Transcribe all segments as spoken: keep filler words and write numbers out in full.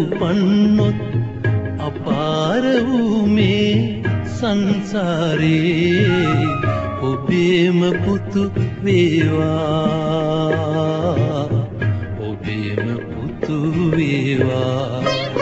උපන්නොත් අපාර වූ මේ සංසාරේ ඔබේම පුතු වේවා ඔබේම පුතු වේවා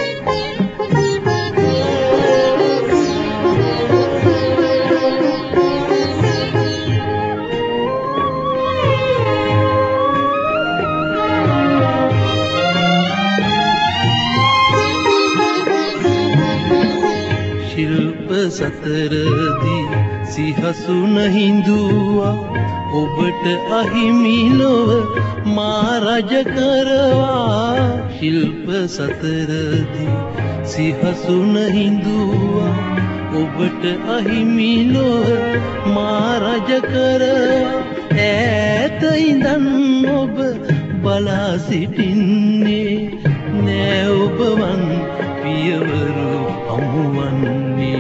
ශිල්ප සතරදී සිහසුන හිඳුවා ඔබට අහිමි නොව මා රජ කරවා ශිල්ප සතරදී සිහසුන හිඳුවා ඔබට අහිමි නොව මා රජ කරවා ඈත ඉඳන් ඔබ බලා සිටින්නේ නෑ ඔබ වන් පියවරු අමුවන්නේ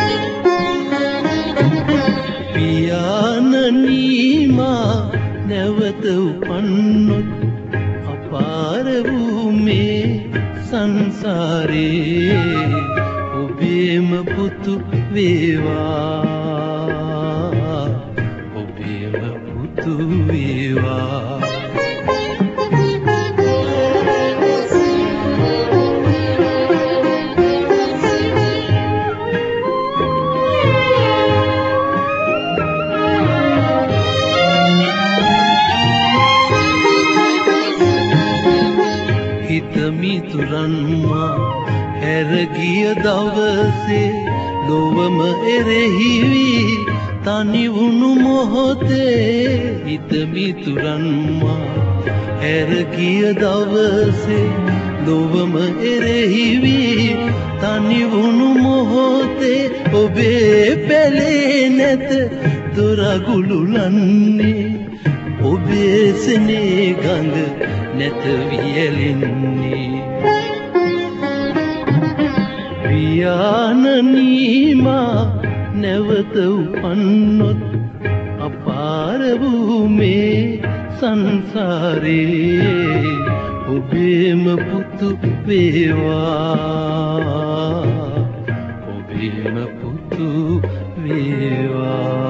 පියාණනි මා නැවත උපන්නොත් අපාර වූ මේ සංසාරේ ඔබේම පුතු වේවා ඔබේම පුතු වේවා මිතුරන්මා හැර ගිය දවසේ ලොවම එරෙහි වී තනි වුණු මොහොතේ හිත මිතුරන්මා හැර ගිය දවසේ ලොවම එරෙහි වී තනි වුණු මොහොතේ ඔබේ පැලේ නැත දොරගුළුලන්නේ ඔබේ සෙනේ ගඟ නැත වියලෙන්නේ පියාණනි මා නැවත උපන්නොත් අපාර වූ මේ සංසාරේ ඔබේම පුතු වේවා ඔබේම පුතු වේවා